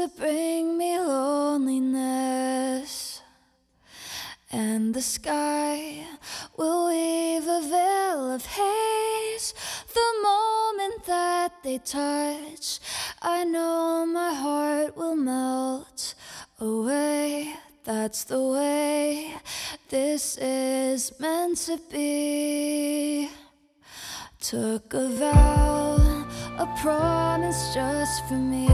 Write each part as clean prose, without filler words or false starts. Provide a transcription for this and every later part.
to bring me loneliness, and the sky will weave a veil of haze. The moment that they touch, I know my heart will melt away. That's the way this is meant to be. Took a vow, a promise just for me.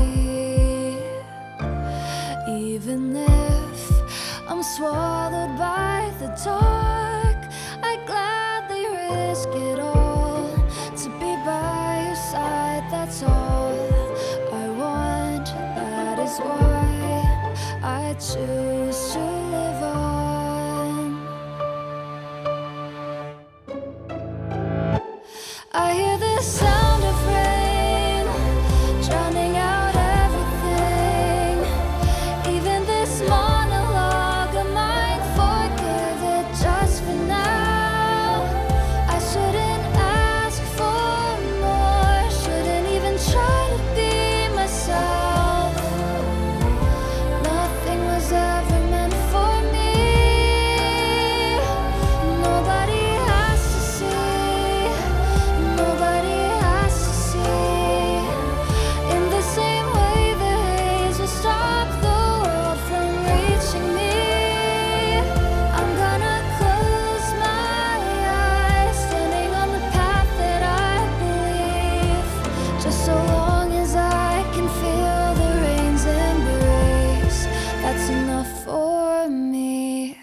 Even if I'm swallowed by the dark, I gladly risk it all to be by your side. That's all I want. That is why I choose to live on. I hear the sound of rain drowning out everything. Even this monologue of mine, forgive it just for now. I shouldn't ask for more, shouldn't even try to be myself. Nothing was ever meant for me. Nobody has to see, nobody has to see. In the same way the haze will stop the world from reaching me, I'm gonna close my eyes, standing on the path that I believe. Just so long as I can feel the rain's embrace, that's enough for me.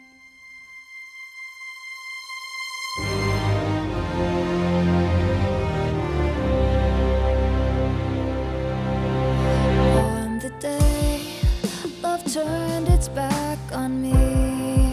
On the day love turned its back on me,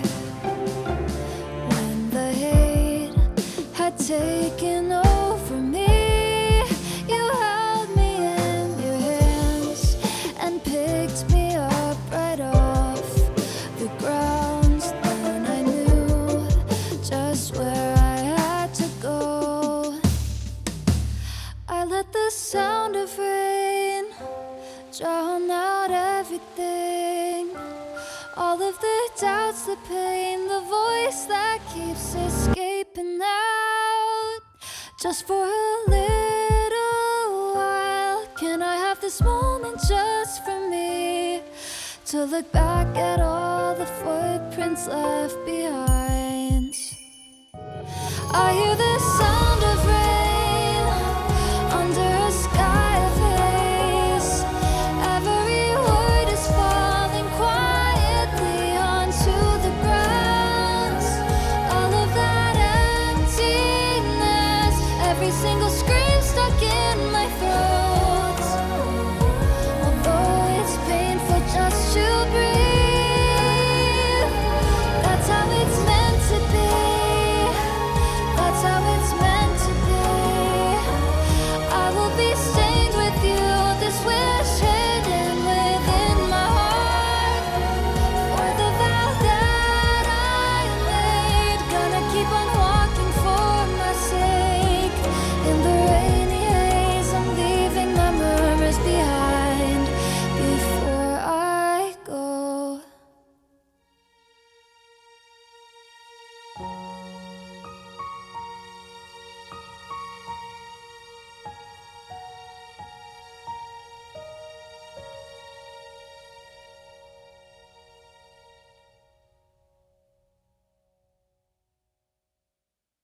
when the hate had taken over me, you held me in your hands and picked me up right off the ground. Then I knew just where I had to go. I let the sound of rain drown out everything. All of the doubts, the pain, the voice that keeps escaping out. Just for a little while, can I have this moment just for me, to look back at all the footprints left behind? I hear the